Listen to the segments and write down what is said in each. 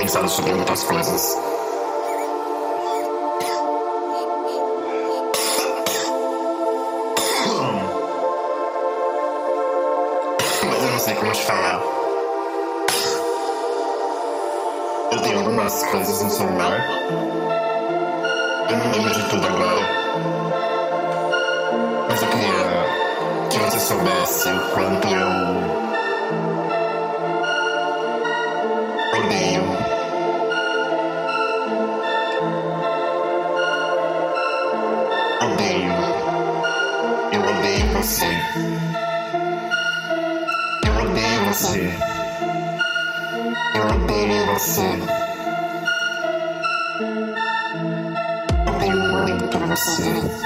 pensado sobre muitas coisas. Mas eu não sei como te falar. Eu tenho algumas coisas no celular. Eu não lembro de tudo agora. Mas eu queria que você soubesse o quanto eu odeio. Odeio. Eu odeio você. Eu odeio você. Eu odeio você. Odeio muito você.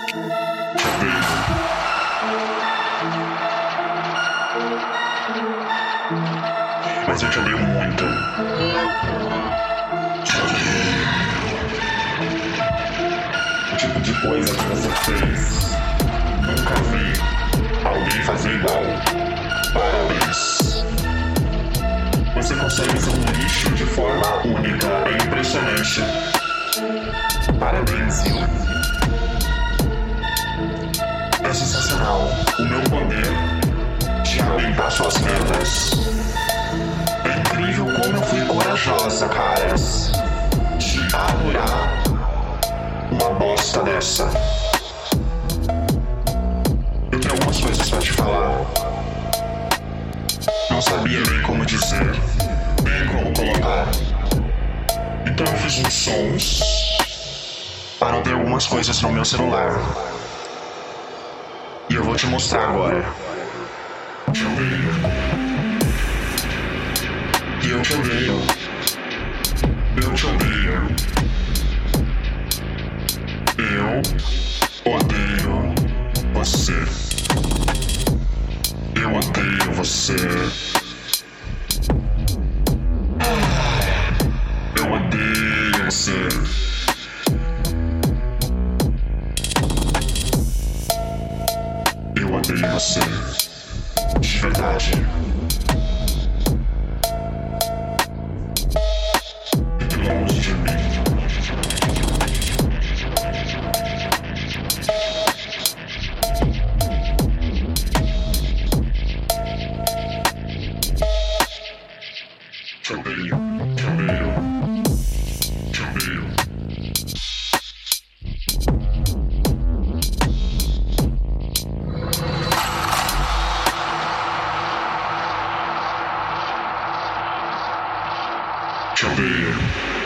Mas eu te odeio muito. O tipo de coisa que você fez, nunca vi alguém fazer igual. Parabéns. Você consegue ser um lixo de forma única. É impressionante. Parabéns, viu? É sensacional. O meu poder de aumentar suas metas. É incrível como eu fui corajosa, caras, de adorar uma bosta dessa. Eu tenho algumas coisas pra te falar. Não sabia nem como dizer, nem como colocar. Então eu fiz uns sons para ter algumas coisas no meu celular. E eu vou te mostrar agora. Te odeio. E eu te odeio. Eu te odeio. Eu odeio você. Eu odeio você. Eu odeio você. Eu odeio você. De verdade. Longe de mim. Te odeio, te odeio, te odeio. Te odeio.